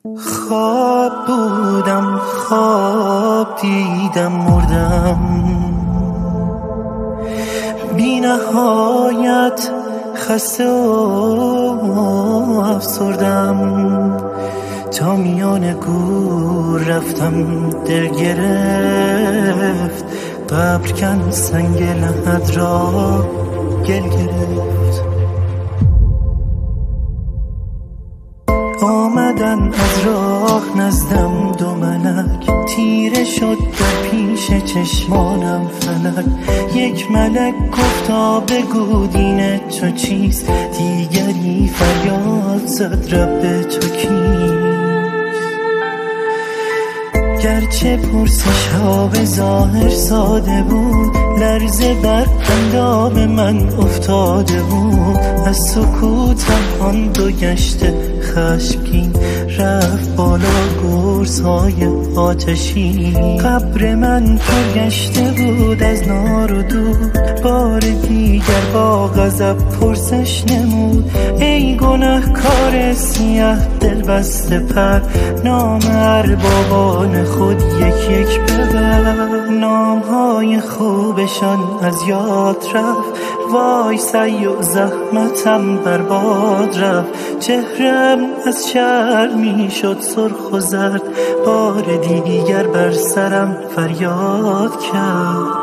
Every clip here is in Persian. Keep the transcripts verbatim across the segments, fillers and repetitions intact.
خواب بودم، خواب دیدم، مردم بی نهایت، خسته و افسردم. تا میان گور رفتم، دل گرفت، قبر کن سنگ لحد را گل گرفت. آمدن از راه نزدم دو ملک، تیره شد در پیش چشمانم فلک. یک ملک گفتا بگو دین تو چیست، دیگری فریاد زد رب تو کیست. گرچه پرسش ها به ظاهر ساده بود، لرزه بر اندام من افتاده بود. از سکوتم آن دو گشته خشمگین، رفت بالا گرزهای آتشی. قبر من پر گشته بود از نار و دود، بار دیگر با غضب پرسش نمود. ای گنهکار سیه دل بسته پر، نام اربابان خود یک یک ببر. نامهای خوبشان از یاد رفت، وای سعی و زحمتم برباد رفت. چهرم از شرم می شد سرخ و زرد، بار دیگر بر سرم فریاد کرد.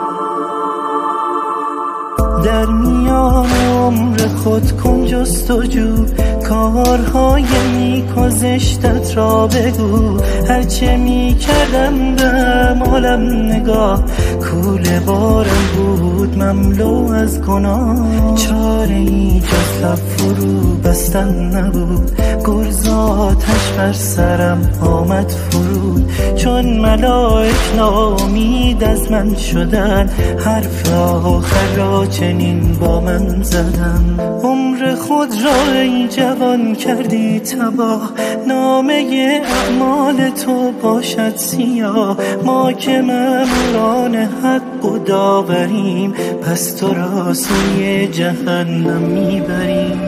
در میان عمر خود کن جستجو، کارهای نیک و زشتت را بگو. هرچه می کردم به اعمالم نگاه، کوله بارم بود مملو از گناه. چاره ای جز لب فرو بستن نبود، گرز آتش بر سرم آمد فرود. چون ملائک ناامید از من شدن، حرف آخر را چنین با من زدن. عمر خود را ای جوان کردی تباه، نامه اعمال تو باشد سیاه. ما که مأموران حق و داوریم، پس تو را سوی جهنم میبریم.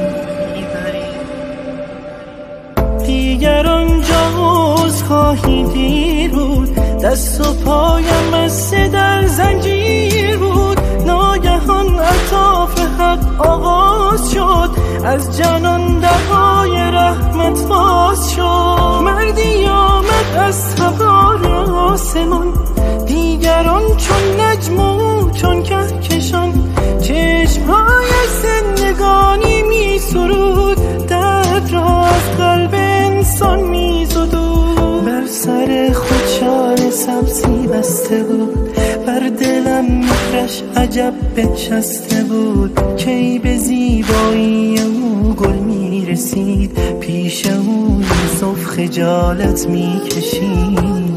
دیگر آنجا عذر خواهی دیر بود، دست و پایم بسته در زنجیر بود. ناگهان عطاف حق آغاز شد، از جنان درهای رحمت باز شد. مردی آمد از تبار آسمان، دیگران چون نجم و چون کهکشان. چشمهای زندگانی می سرود، درد را از قلب انسان می زدود. بر سر خود شال سبزی بسته بود، بر دلم مهرش عجب بنشسته بود. کی به زیبایی او گل می رسید، پیش او یوسف خجالت می کشید.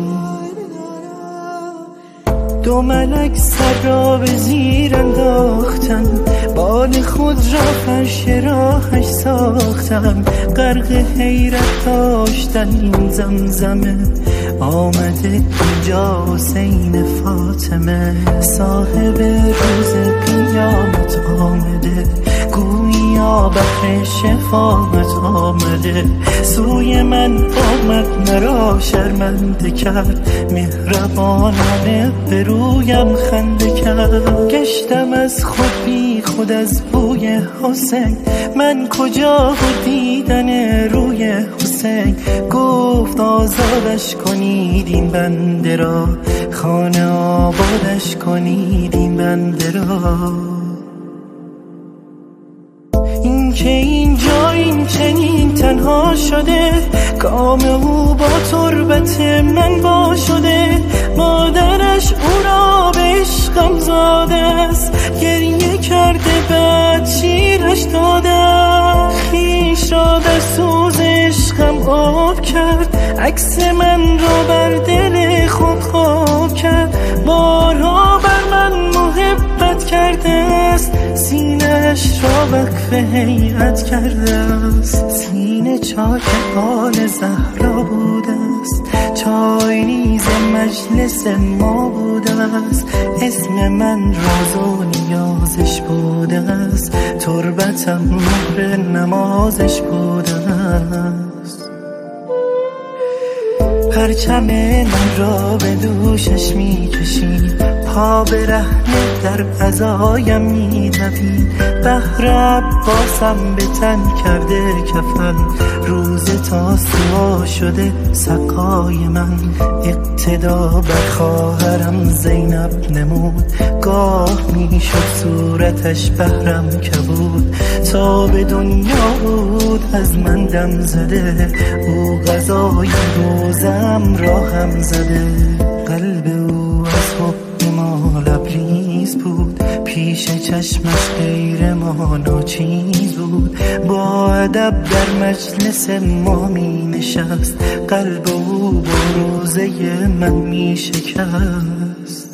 دو ملک سر را به زیر انداختن، بال خود را فرش راهش ساختن. غرق حیرت داشتن این زمزمه، آمده اینجا حسین فاطمه. صاحب روز قیامت آمده، گویا بحر شفاعت آمده. سوی من آمد مرا شرمنده کرد، مهربانانه به رویم خنده کرد. گشتم از خود بی خود از بوی حسین، من کجا و دیدن روی حسین. گفت آزادش کنید این بنده را، خانه آبادش کنید این بنده را. این که اینجا این چنین تنها شده، کام او با تربت من وا شده. مادرش او را به عشقم زاده است، گریه کرده بعد شیرش داده. خویش را در سوز عشقم آب کرد، عکس من را بر دل خود خواب کرد. بارها بر من محبت کرده است، سینه‌اش را وقف هیئت کرده است. سینه چاک حال زهرا بوده است، چایریز مجلس ما بوده است. اسم من راز و نیازش بوده است، تربتم مهر نمازش بوده است. پرچم من را به دوشش میکشید، پا به رهنه در عزایم میدوید. بهر عباسم به تن کرده کفن، روز تاسوعا شده سقای من. اقتدا بر خواهرم زینب نمود، گاه میشد صورتش بهرم کبود. تا به دنیا بود از من دم زده، او غذای روزم را هم زده. قلب او از حب ما لبریز بود، پیش چشمش غیر ما ناچیز بود. با ادب در مجلس ما می نشست، قلب او با روزه من می شکست.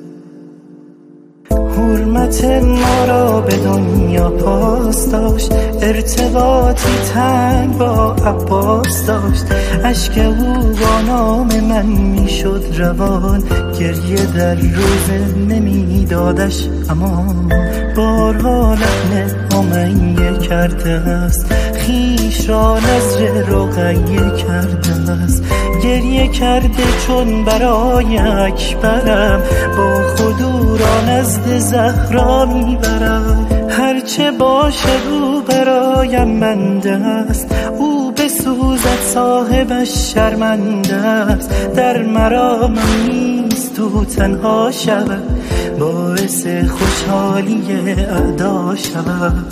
حرمت ما را به دنیا پاس داشت، ارتباطی تنگ با عباس داشت. اشک او با نام من می شد روان، گریه در روزه نمی دادش امان. بارها لحن امیه کرده است، خیش را نذر رقیه کرده است. گریه کرده چون برای اکبرم، با خود او را نزد زهرا میبرم. هرچه باشه او برایم منده است، او بسوزد صاحبش شرمنده است. در مرامم نیست او تنها شود، باعث خوشحالی اعدا شود.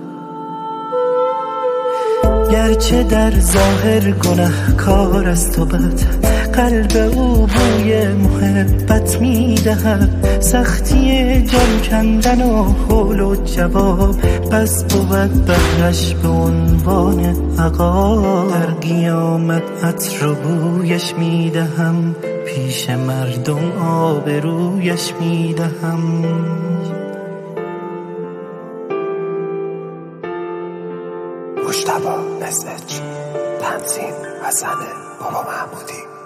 گرچه در ظاهر گنهکار است و بد، قلب او بوی محبت میدهد. سختی جان کندن و حول و جواب، پس بود بهرش به عنوان عقاب. در قیامت عطر و بویش میدهم، پیش مردم آبرویش میدهم. مجتبی اسچ، تنظیم حسن بابا محمودی.